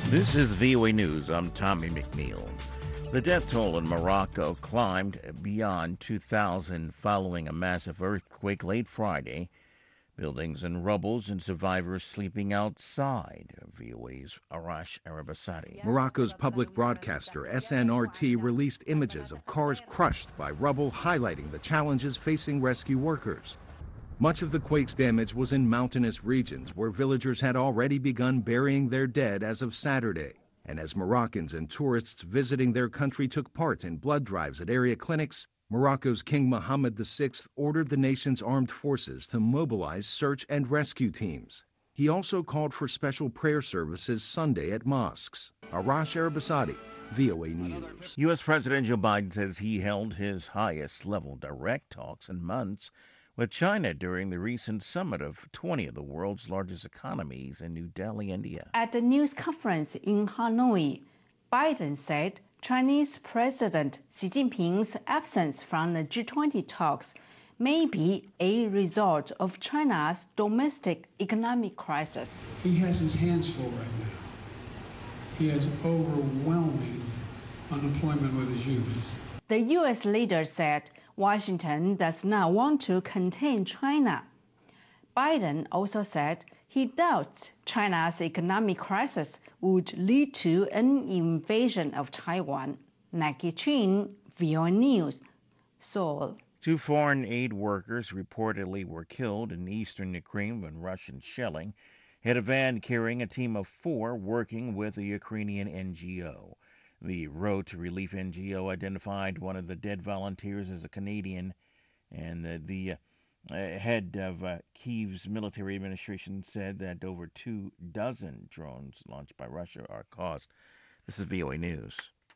This is VOA News. I'm Tommy McNeil. The death toll in Morocco climbed beyond 2,000 following a massive earthquake late Friday. Buildings and rubbles and survivors sleeping outside. VOA's Arash Arabasadi. Morocco's public broadcaster SNRT released images of cars crushed by rubble, highlighting the challenges facing rescue workers. Much of the quake's damage was in mountainous regions where villagers had already begun burying their dead as of Saturday. And as Moroccans and tourists visiting their country took part in blood drives at area clinics, Morocco's King Mohammed VI ordered the nation's armed forces to mobilize search and rescue teams. He also called for special prayer services Sunday at mosques. Arash Arabasadi, VOA News. U.S. President Joe Biden says he held his highest-level direct talks in months with China during the recent summit of 20 of the world's largest economies in New Delhi, India. At the news conference in Hanoi, Biden said Chinese President Xi Jinping's absence from the G20 talks may be a result of China's domestic economic crisis. He has his hands full right now. He has overwhelming unemployment with his youth. The U.S. leader said Washington does not want to contain China. Biden also said he doubts China's economic crisis would lead to an invasion of Taiwan. Nike Chin, VOA News, Seoul. 2 foreign aid workers reportedly were killed in eastern Ukraine when Russian shelling hit a van carrying a team of 4 working with a Ukrainian NGO. The Road to Relief NGO identified one of the dead volunteers as a Canadian, and the head of Kyiv's military administration said that over 24 drones launched by Russia are caused. This is VOA News.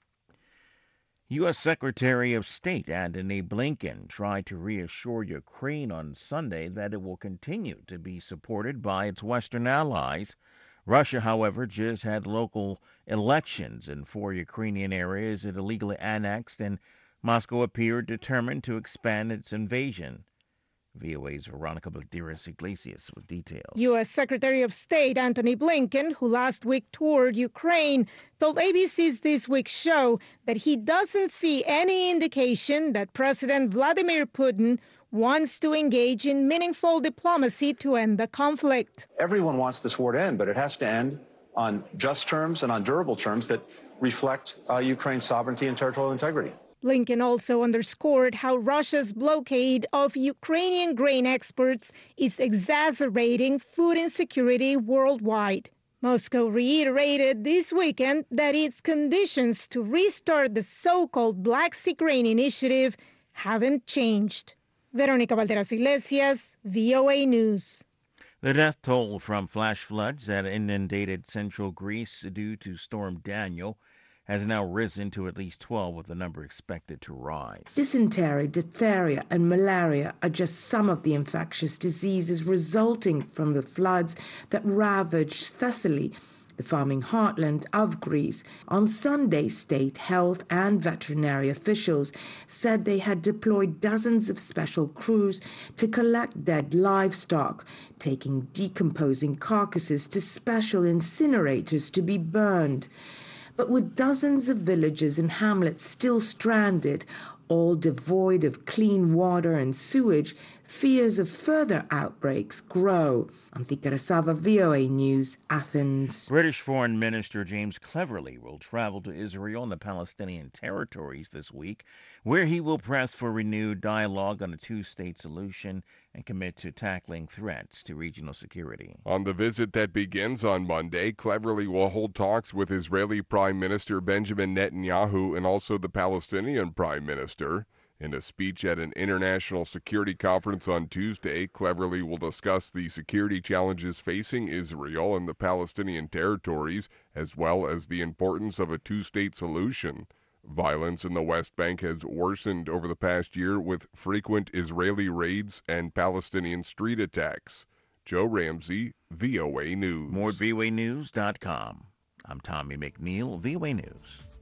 U.S. Secretary of State Antony Blinken tried to reassure Ukraine on Sunday that it will continue to be supported by its Western allies. Russia, however, just had local elections in 4 Ukrainian areas it illegally annexed, and Moscow appeared determined to expand its invasion. VOA's Veronica Balderas Iglesias with details. U.S. Secretary of State Antony Blinken, who last week toured Ukraine, told ABC's This Week show that he doesn't see any indication that President Vladimir Putin wants to engage in meaningful diplomacy to end the conflict. Everyone wants this war to end, but it has to end on just terms and on durable terms that reflect Ukraine's sovereignty and territorial integrity. Blinken also underscored how Russia's blockade of Ukrainian grain exports is exacerbating food insecurity worldwide. Moscow reiterated this weekend that its conditions to restart the so-called Black Sea Grain Initiative haven't changed. Veronica Balderas Iglesias, VOA News. The death toll from flash floods that inundated central Greece due to Storm Daniel has now risen to at least 12, with the number expected to rise. Dysentery, diphtheria, and malaria are just some of the infectious diseases resulting from the floods that ravaged Thessaly, the farming heartland of Greece. On Sunday, state health and veterinary officials said they had deployed dozens of special crews to collect dead livestock, taking decomposing carcasses to special incinerators to be burned. But with dozens of villages and hamlets still stranded, all devoid of clean water and sewage, fears of further outbreaks grow. Anthika Rasava, VOA News, Athens. British Foreign Minister James Cleverly will travel to Israel and the Palestinian territories this week, where he will press for renewed dialogue on a 2-state solution and commit to tackling threats to regional security. On the visit that begins on Monday, Cleverly will hold talks with Israeli Prime Minister Benjamin Netanyahu and also the Palestinian Prime Minister. In a speech at an international security conference on Tuesday, Cleverly will discuss the security challenges facing Israel and the Palestinian territories, as well as the importance of a 2-state solution. Violence in the West Bank has worsened over the past year with frequent Israeli raids and Palestinian street attacks. Joe Ramsey, VOA News. More at voanews.com. I'm Tommy McNeil, VOA News.